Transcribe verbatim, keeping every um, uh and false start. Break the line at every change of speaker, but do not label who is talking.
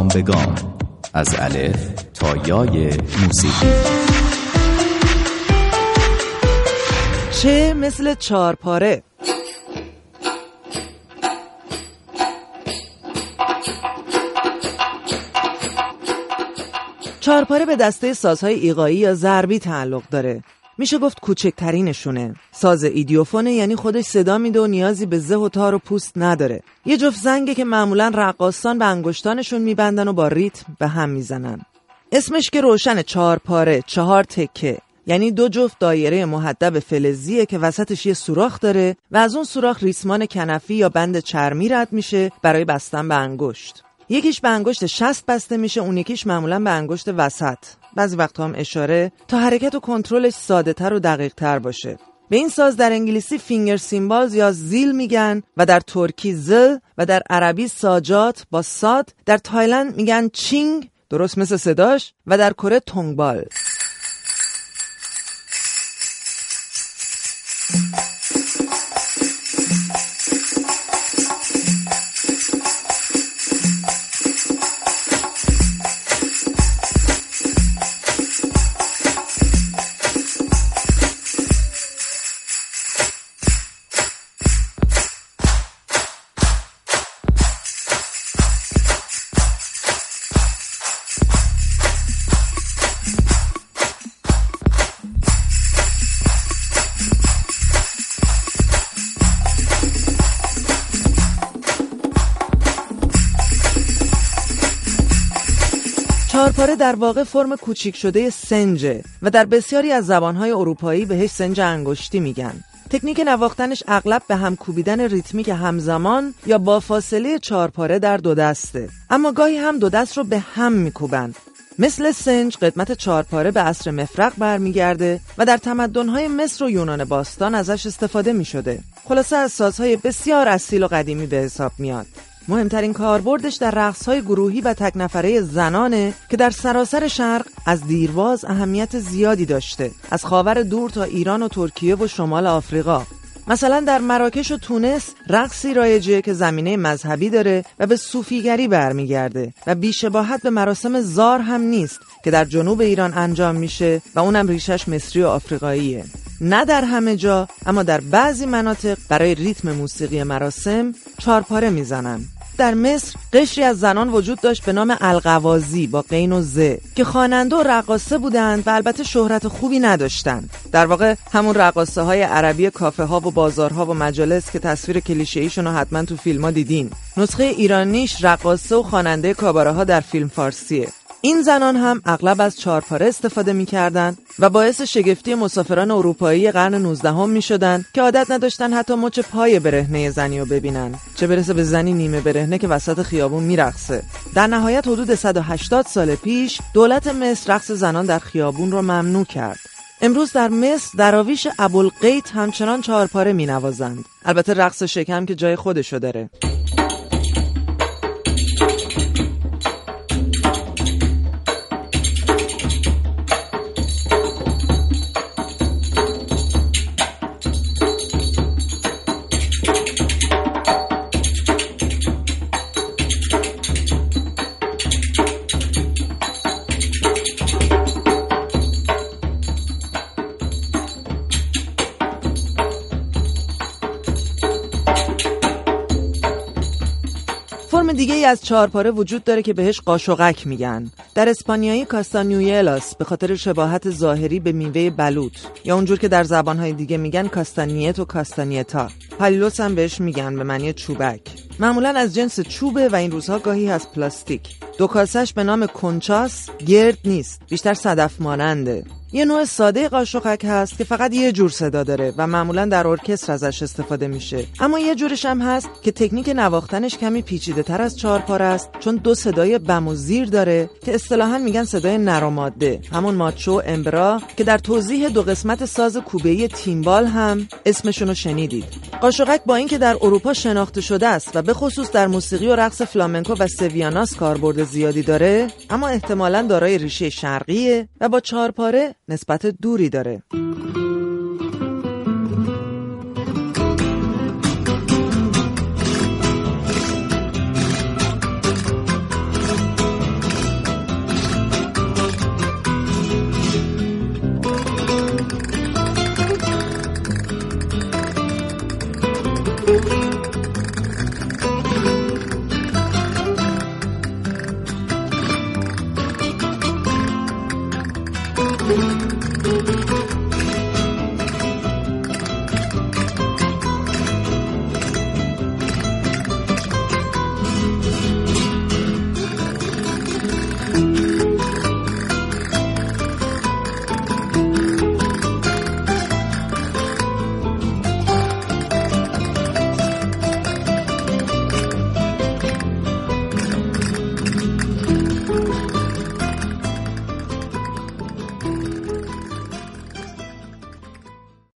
گام به گام از الف تا یای موسیقی.
چه مثل چارپاره. چارپاره به دسته سازهای ایقایی یا ضربی تعلق داره. میشه گفت کوچکترینشونه. ساز ایدیوفونه، یعنی خودش صدا میده و نیازی به زه و تار و پوست نداره. یه جفت زنگه که معمولاً رقاصان به انگشتانشون میبندن و با ریتم به هم میزنن. اسمش که روشن، چارپاره، چهار تکه، یعنی دو جفت دایره محدب فلزیه که وسطش یه سوراخ داره و از اون سوراخ ریسمان کنفی یا بند چرمی رد میشه برای بستن به انگشت. یکیش به انگشت شست بسته میشه، اون یکیش معمولاً به انگشت وسط. بعضی وقتا هم اشاره تا حرکت و کنترلش ساده تر و دقیق تر باشه. به این ساز در انگلیسی فینگر سیمبالز یا زیل میگن و در ترکی زل و در عربی ساجات با ساد، در تایلند میگن چینگ درست مثل صداش و در کره تونگبال. چارپاره در واقع فرم کوچیک شده سنجه و در بسیاری از زبانهای اروپایی بهش سنج انگشتی میگن. تکنیک نواختنش اغلب به هم کوبیدن ریتمیک همزمان یا با فاصله چارپاره در دو دسته، اما گاهی هم دو دست رو به هم میکوبن. مثل سنج قدمت چارپاره به عصر مفرق برمیگرده و در تمدن‌های مصر و یونان باستان ازش استفاده میشده. خلاصه از سازهای بسیار اصیل و قدیمی به حساب میاد. مهمترین کاربردش در رقص‌های گروهی و تک نفره زنانه که در سراسر شرق از دیرباز اهمیت زیادی داشته، از خاور دور تا ایران و ترکیه و شمال آفریقا. مثلا در مراکش و تونس رقصی رایجه که زمینه مذهبی داره و به صوفیگری برمیگرده و بی‌شباهت به مراسم زار هم نیست که در جنوب ایران انجام میشه و اونم ریشش مصری و آفریقاییه. نه در همه جا، اما در بعضی مناطق برای ریتم موسیقی مراسم چارپاره میزنن. در مصر قشری از زنان وجود داشت به نام القوازی با قین و ز که خواننده و رقاصه بودند و البته شهرت خوبی نداشتند. در واقع همون رقاصه های عربی کافه ها و بازارها و مجالس که تصویر کلیشه‌ایشون رو حتما تو فیلم ها دیدین. نسخه ایرانیش رقاصه و خواننده کاباره ها در فیلم فارسیه. این زنان هم اغلب از چارپاره استفاده می‌کردن و باعث شگفتی مسافران اروپایی قرن نوزدهم می‌شدن که عادت نداشتن حتی مچ پای برهنه زنی رو ببینن، چه برسه به زنی نیمه برهنه که وسط خیابون میرقصه. در نهایت حدود صد و هشتاد سال پیش دولت مصر رقص زنان در خیابون رو ممنوع کرد. امروز در مصر دراویش ابوالقیت همچنان چارپاره می‌نوازند. البته رقص شکم که جای خودشو داره. فرم دیگه ای از چارپاره وجود داره که بهش قاشقک میگن. در اسپانیایی کاستانیویلاس به خاطر شباهت ظاهری به میوه بلوط، یا اونجور که در زبانهای دیگه میگن کاستانیت و کاستانیتا. پالیلوس هم بهش میگن به معنی چوبک. معمولا از جنس چوبه و این روزها گاهی از پلاستیک. دو کاسش به نام کنچاس گرد نیست، بیشتر صدف ماننده. یه نوع ساده قاشقک هست که فقط یه جور صدا داره و معمولا در ارکستر ازش استفاده میشه. اما یه جورش هم هست که تکنیک نواختنش کمی پیچیده تر از چارپاره است، چون دو صدای بم و زیر داره که اصطلاحاً میگن صدای نر و ماده، همون ماچو و امبرا که در توضیح دو قسمت ساز کوبه‌ای تیمبال هم اسمشون رو شنیدید. قاشقک با اینکه در اروپا شناخته شده است و به خصوص در موسیقی و رقص فلامنکو و سویاناس کاربرد زیادی داره، اما احتمالاً دارای ریشه شرقیه و با چارپاره نسبت دوری داره.
شد.